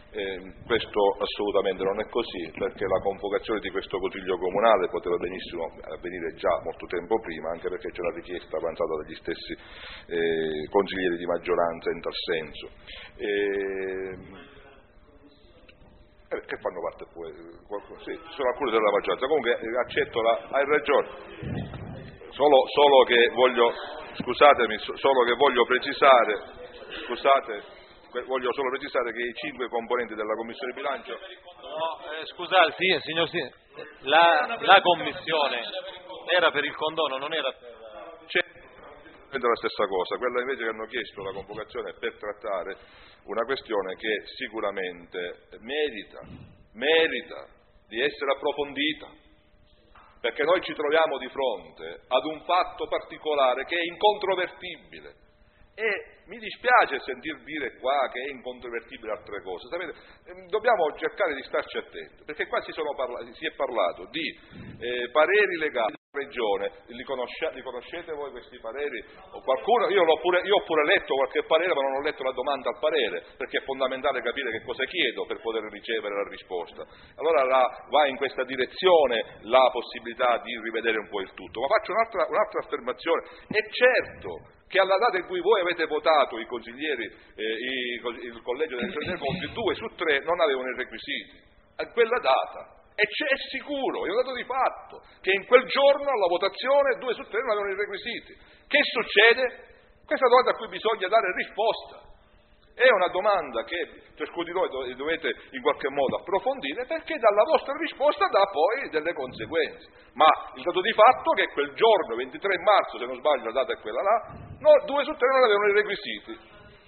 Eh, questo assolutamente non è così, perché la convocazione di questo Consiglio Comunale poteva benissimo avvenire già molto tempo prima, anche perché c'è una richiesta avanzata dagli stessi eh, consiglieri di maggioranza in tal senso. Eh, eh, che fanno parte poi, sì, sono alcuni della maggioranza, comunque eh, accetto, la, hai ragione, solo, solo che voglio, scusatemi, solo che voglio precisare, scusate, voglio solo precisare che i cinque componenti della Commissione Bilancio... No, eh, scusate, sì, signor sì, la, la Commissione era per il condono, non era per... C'è la stessa cosa, quella invece che hanno chiesto la convocazione per trattare una questione che sicuramente merita, merita di essere approfondita, perché noi ci troviamo di fronte ad un fatto particolare che è incontrovertibile. E mi dispiace sentir dire qua che è incontrovertibile altre cose. Sapete, dobbiamo cercare di starci attenti, perché qua si, sono parla- si è parlato di eh, pareri legali della Regione, li, conosce- li conoscete voi questi pareri? O qualcuno, io, l'ho pure, io ho pure letto qualche parere, ma non ho letto la domanda al parere, perché è fondamentale capire che cosa chiedo per poter ricevere la risposta. Allora la, va in questa direzione la possibilità di rivedere un po' il tutto. Ma faccio un'altra, un'altra affermazione. È certo che alla data in cui voi avete votato i consiglieri, eh, i, il collegio delle elezioni dei conti, due su tre non avevano i requisiti, a quella data, e c'è, è sicuro, è un dato di fatto, che in quel giorno alla votazione due su tre non avevano i requisiti. Che succede? Questa è una domanda a cui bisogna dare risposta. È una domanda che ciascuno di noi dovete in qualche modo approfondire, perché dalla vostra risposta dà poi delle conseguenze. Ma il dato di fatto è che quel giorno, ventitré marzo, se non sbaglio la data è quella là, no, due su tre non avevano i requisiti.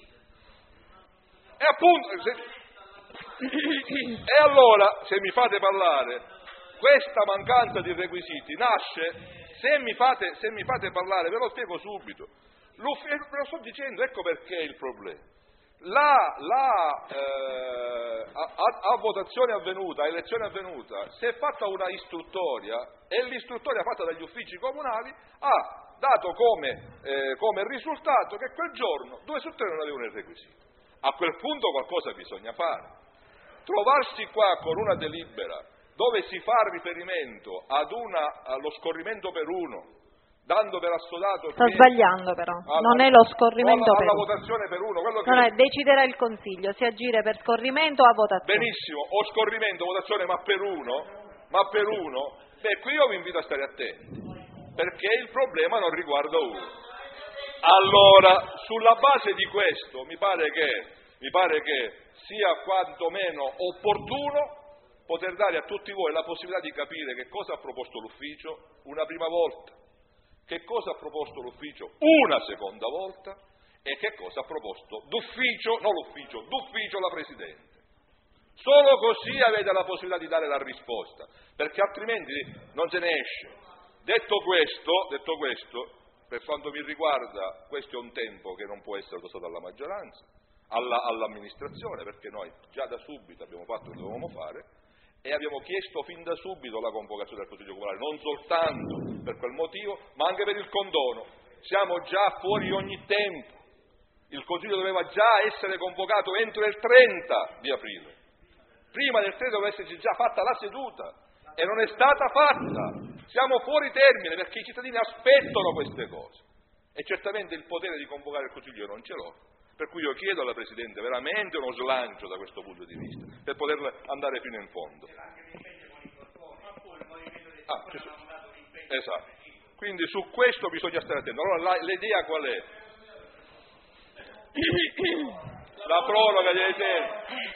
E appunto, se... e allora, se mi fate parlare, questa mancanza di requisiti nasce, se mi fate, se mi fate parlare, ve lo spiego subito, lo, ve lo sto dicendo, ecco perché è il problema. La, la eh, a, a, a votazione avvenuta, a elezione avvenuta, si è fatta una istruttoria e l'istruttoria fatta dagli uffici comunali ha dato come, eh, come risultato che quel giorno due su tre non avevano il requisito. A quel punto qualcosa bisogna fare. Trovarsi qua con una delibera dove si fa riferimento ad una, allo scorrimento per uno, dando per assodato sta che sbagliando però, alla, non è lo scorrimento alla, per alla uno. votazione per uno, quello che non è, deciderà il Consiglio, si agire per scorrimento o a votazione. Benissimo, o scorrimento, votazione, ma per uno, ma per uno, beh, qui io vi invito a stare attenti, perché il problema non riguarda uno. Allora, sulla base di questo, mi pare che, mi pare che sia quantomeno opportuno poter dare a tutti voi la possibilità di capire che cosa ha proposto l'ufficio una prima volta, che cosa ha proposto l'ufficio una seconda volta e che cosa ha proposto d'ufficio, non l'ufficio, d'ufficio la Presidente. Solo così avete la possibilità di dare la risposta, perché altrimenti non se ne esce. Detto questo, detto questo, per quanto mi riguarda, questo è un tempo che non può essere dato alla maggioranza, alla, all'amministrazione, perché noi già da subito abbiamo fatto quello che dovevamo fare e abbiamo chiesto fin da subito la convocazione del Consiglio Comunale, non soltanto per quel motivo, ma anche per il condono. Siamo già fuori ogni tempo. Il Consiglio doveva già essere convocato entro il trenta di aprile. Prima del trenta doveva esserci già fatta la seduta e non è stata fatta. Siamo fuori termine perché i cittadini aspettano queste cose e certamente il potere di convocare il Consiglio non ce l'ho. Per cui io chiedo alla Presidente veramente uno slancio da questo punto di vista, per poter andare fino in fondo. Ah, esatto. Quindi su questo bisogna stare attenti. Allora la, l'idea qual è? La proroga dei tempi.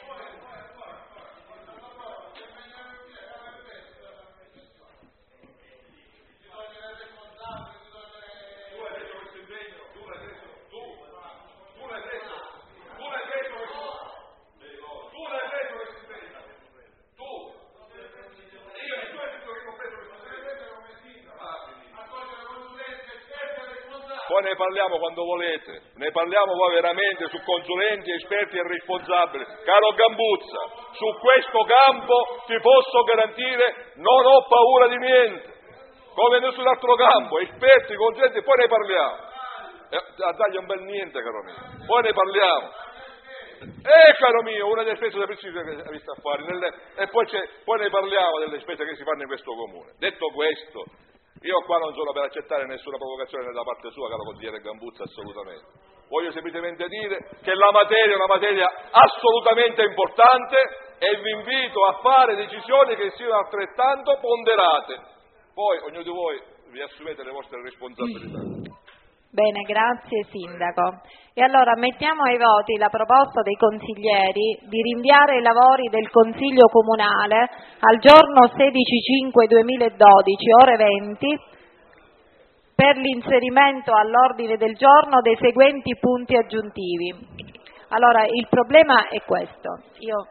Poi ne parliamo quando volete, ne parliamo poi veramente su consulenti, esperti e responsabili. Caro Gambuzza, su questo campo ti posso garantire non ho paura di niente, come nessun altro campo, esperti, consulenti, poi ne parliamo. Eh, dagli un bel niente, caro mio, poi ne parliamo. Eh, caro mio, una delle spese da principio che hai visto a fare, nelle, e poi, c'è, poi ne parliamo delle spese che si fanno in questo comune. Detto questo, io qua non sono per accettare nessuna provocazione da parte sua, caro consigliere Gambuzza, assolutamente. Voglio semplicemente dire che la materia è una materia assolutamente importante e vi invito a fare decisioni che siano altrettanto ponderate. Poi ognuno di voi vi assumete le vostre responsabilità. Bene, grazie Sindaco. E allora mettiamo ai voti la proposta dei consiglieri di rinviare i lavori del Consiglio Comunale al giorno sedici cinque duemiladodici, ore venti, per l'inserimento all'ordine del giorno dei seguenti punti aggiuntivi. Allora, il problema è questo. Io...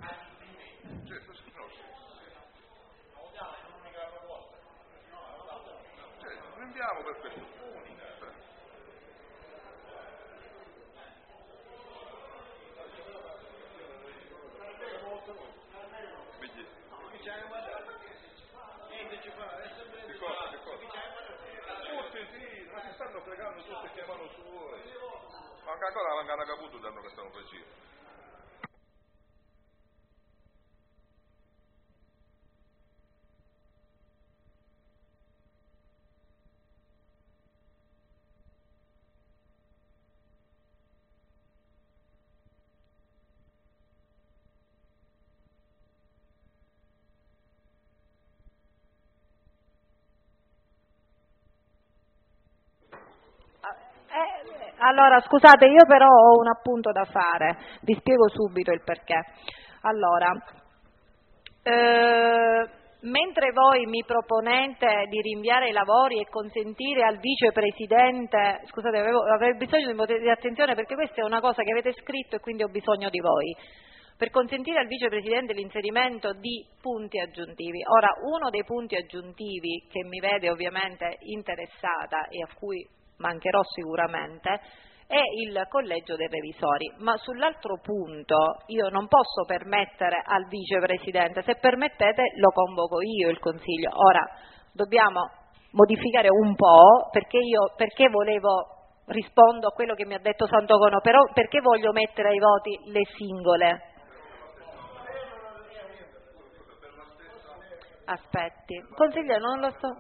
Rinviamo per questo. Ma ancora non hanno capito danno che stanno facendo. Allora, scusate, io però ho un appunto da fare, vi spiego subito il perché. Allora, eh, mentre voi mi proponete di rinviare i lavori e consentire al vicepresidente, scusate, avevo, avevo bisogno di, di attenzione perché questa è una cosa che avete scritto e quindi ho bisogno di voi, per consentire al vicepresidente l'inserimento di punti aggiuntivi. Ora, uno dei punti aggiuntivi che mi vede ovviamente interessata e a cui mancherò sicuramente, è il collegio dei revisori, ma sull'altro punto io non posso permettere al vicepresidente, se permettete lo convoco io il consiglio. Ora dobbiamo modificare un po', perché io perché volevo, rispondo a quello che mi ha detto Santogono, però perché voglio mettere ai voti le singole. Aspetti, consigliere, non lo sto...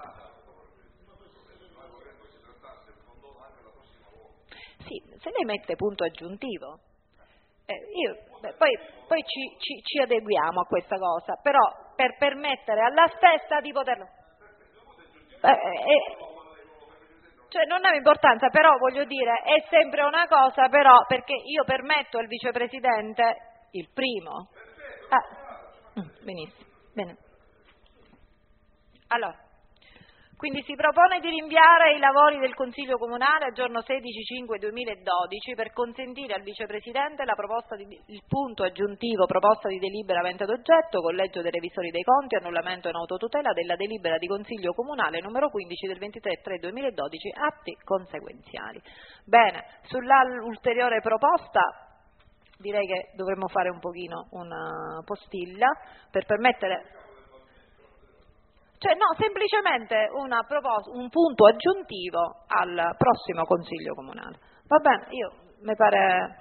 Sì, se lei mette punto aggiuntivo, eh, io, beh, poi, poi ci, ci, ci adeguiamo a questa cosa, però per permettere alla stessa di poterlo... Eh, eh, cioè non ha importanza, però voglio dire, è sempre una cosa, però, perché io permetto al vicepresidente il primo. Ah, benissimo, bene. Allora. Quindi si propone di rinviare i lavori del Consiglio Comunale al giorno sedici cinque duemiladodici per consentire al Vicepresidente la proposta di, il punto aggiuntivo proposta di delibera avente ad oggetto collegio dei revisori dei conti, annullamento in autotutela della delibera di Consiglio Comunale numero quindici del ventitré tre duemiladodici, atti conseguenziali. Bene, sull'ulteriore proposta direi che dovremmo fare un pochino una postilla per permettere... Cioè, no, semplicemente una proposta, un punto aggiuntivo al prossimo Consiglio Comunale. Va bene, io mi pare...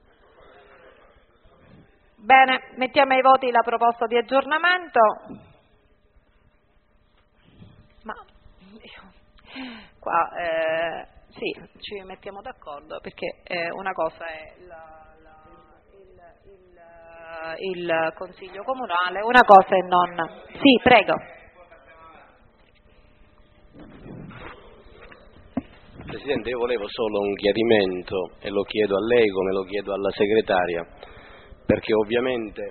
Bene, mettiamo ai voti la proposta di aggiornamento. Ma qua eh, sì, ci mettiamo d'accordo perché eh, una cosa è la, la, il, il, il Consiglio Comunale, una cosa è non... Sì, prego. Presidente, io volevo solo un chiarimento e lo chiedo a lei come lo chiedo alla segretaria, perché ovviamente,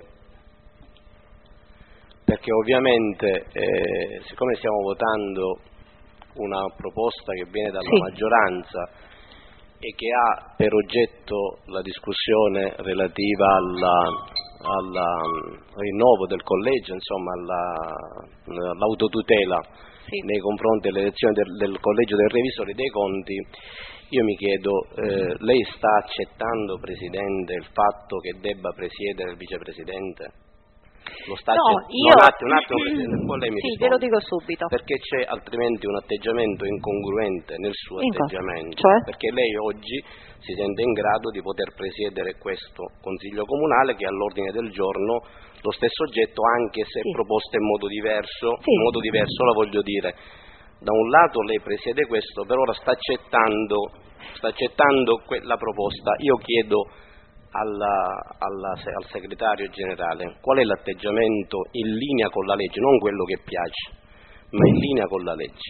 perché ovviamente eh, siccome stiamo votando una proposta che viene dalla sì. maggioranza e che ha per oggetto la discussione relativa alla, alla rinnovo del collegio, insomma alla, all'autotutela sì. nei confronti dell'elezione del, del collegio dei revisori dei conti, io mi chiedo, eh, lei sta accettando, Presidente, il fatto che debba presiedere il Vicepresidente? Lo sta No, accettando. io... No, un attimo, un attimo, Presidente, poi lei mi Sì, risponde. ve lo dico subito. Perché c'è altrimenti un atteggiamento incongruente nel suo In cosa? atteggiamento, Cioè? perché lei oggi si sente in grado di poter presiedere questo Consiglio Comunale che ha all'ordine del giorno lo stesso oggetto, anche se Sì. proposto in modo diverso, Sì. in modo diverso la voglio dire. Da un lato lei presiede questo, per ora sta accettando, sta accettando que- la proposta. Io chiedo alla, alla, al segretario generale qual è l'atteggiamento in linea con la legge, non quello che piace, ma in linea con la legge.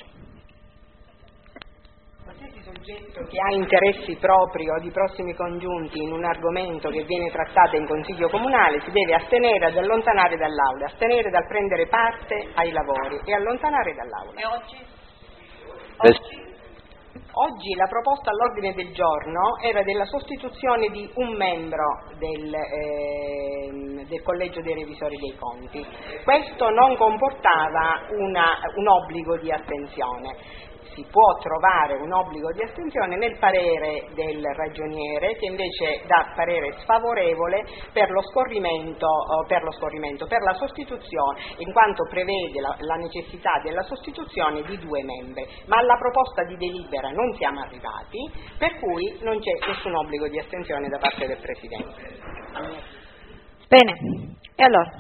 Qualsiasi soggetto che ha interessi propri o di prossimi congiunti in un argomento che viene trattato in Consiglio Comunale si deve astenere ad allontanare dall'Aula, astenere dal prendere parte ai lavori e allontanare dall'Aula. E oggi? Oggi, oggi la proposta all'ordine del giorno era della sostituzione di un membro del, eh, del Collegio dei Revisori dei Conti. Questo non comportava una, un obbligo di astensione. Si può trovare un obbligo di astensione nel parere del ragioniere, che invece dà parere sfavorevole per lo scorrimento, per, lo scorrimento, per la sostituzione, in quanto prevede la, la necessità della sostituzione di due membri, ma alla proposta di delibera non siamo arrivati, per cui non c'è nessun obbligo di astensione da parte del Presidente. Bene, e allora?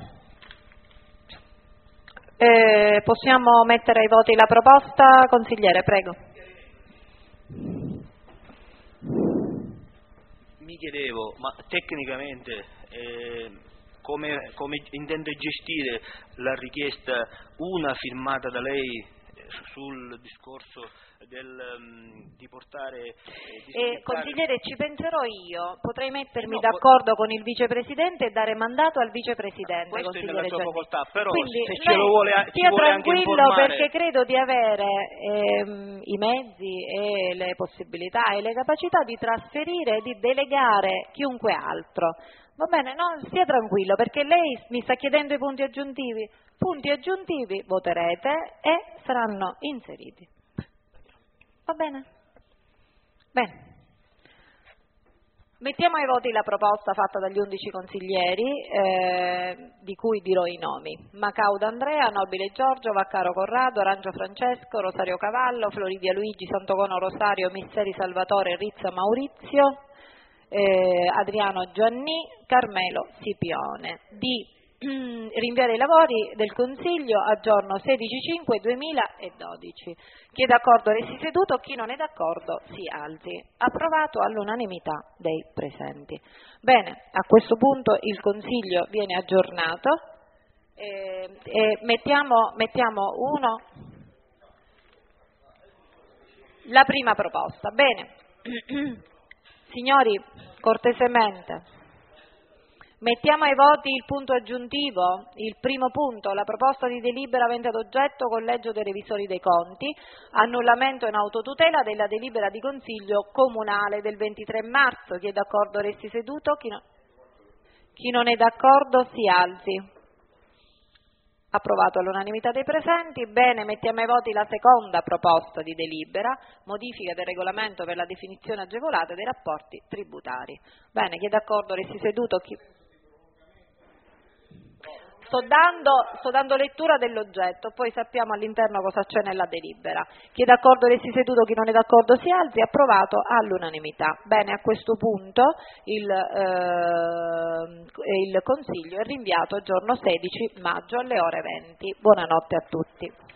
Eh, possiamo mettere ai voti la proposta? Consigliere, prego. Mi chiedevo, ma tecnicamente eh, come, come intende gestire la richiesta, una firmata da lei sul discorso del, um, di portare eh, di Eh, consigliere, ci penserò io, potrei mettermi No, d'accordo con il vicepresidente e dare mandato al vicepresidente. questo è consigliere nella sua Giannini. facoltà, però Quindi, se ce lo vuole, ci stia vuole anche tranquillo, informare. perché credo di avere ehm, i mezzi e le possibilità e le capacità di trasferire e di delegare chiunque altro. Va bene, no? Stia tranquillo, perché lei mi sta chiedendo i punti aggiuntivi. Punti aggiuntivi voterete e saranno inseriti. Va bene? Bene. Mettiamo ai voti la proposta fatta dagli undici consiglieri, eh, di cui dirò i nomi: Macauda Andrea, Nobile Giorgio, Vaccaro Corrado, Arangio Francesco, Rosario Cavallo, Floridia Luigi, Santocono Rosario, Misseri Salvatore, Rizza Maurizio, eh, Adriano Gianni, Carmelo Scipione. Di rinviare i lavori del Consiglio a giorno sedici cinque duemiladodici. Chi è d'accordo resti seduto, chi non è d'accordo si alzi. Approvato all'unanimità dei presenti. Bene, a questo punto il Consiglio viene aggiornato e, e mettiamo, mettiamo uno la prima proposta. Bene, signori, cortesemente mettiamo ai voti il punto aggiuntivo, il primo punto, la proposta di delibera avente ad oggetto Collegio dei Revisori dei Conti, annullamento in autotutela della delibera di Consiglio Comunale del ventitré marzo. Chi è d'accordo resti seduto, chi, no, chi non è d'accordo si alzi. Approvato all'unanimità dei presenti. Bene, mettiamo ai voti la seconda proposta di delibera, modifica del regolamento per la definizione agevolata dei rapporti tributari. Bene, chi è d'accordo resti seduto, chi... Sto dando, sto dando lettura dell'oggetto, poi sappiamo all'interno cosa c'è nella delibera. Chi è d'accordo resti seduto, chi non è d'accordo si alzi. Approvato all'unanimità. Bene, a questo punto il, eh, il Consiglio è rinviato a giorno sedici maggio alle ore venti. Buonanotte a tutti.